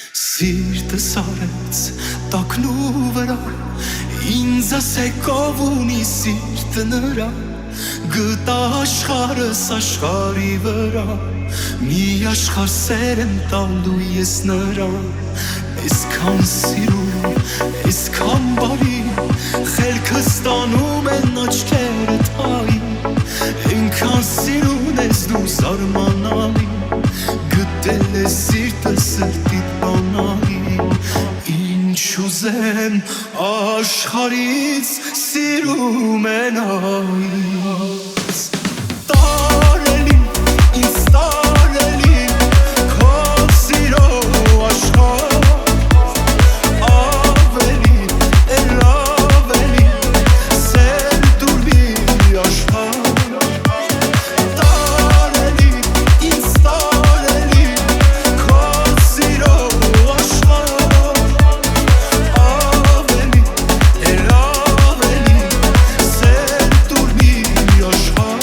Սիրտս արեց տակնու վրա, ինձ ասեք ով ունի սիրտը նրա, գտա աշխարհս աշխարհի վրա, մի աշխարհ սեր եմ տալու ես նրան, այսքան սիրուն, այսքան բարի, խելքս տանում են աչքերդ հայի, այնքան սիրուն ես դու զարմանալի, գտել ես սիրտը սրտիդ բանալի, ինչ ուզեմ աշխարհից սիրում են այց, տարելի, ինձ տարելի, քո սիրո աշխարհ, ավելի, էլ ավելի, սեր դուր մի աշխարհ, տարելի, ինձ տարելի, քո սիրո աշխարհ, ավելի, էլ ավելի, սեր դուր մի աշխարհ.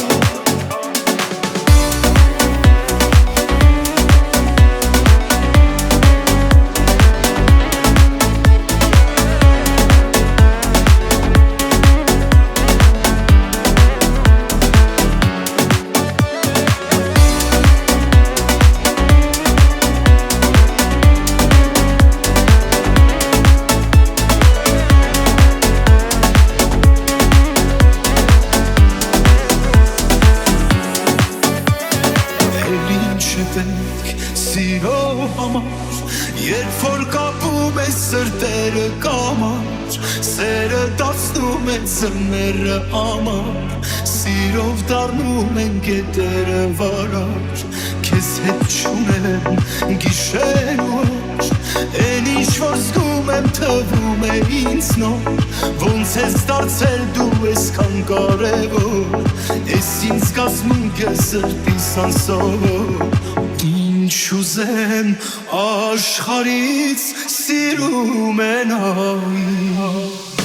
Սիրո համար, երբ որ կապում է սրտերը կամար, սերը դարձնում է ձմեռը ամառ, սիրով դառնում են գետերը վարար, քեզ հետ չունեմ գիշեր ու օր, էն ինչ որ զգում եմ թվում է ինձ նոր, ոնց ես դարձել դու այսքան կարևոր, ես ինձ կազմում ես սրտիս անսովոր, ինչ ուզեմ աշխարհից սիրում են այց.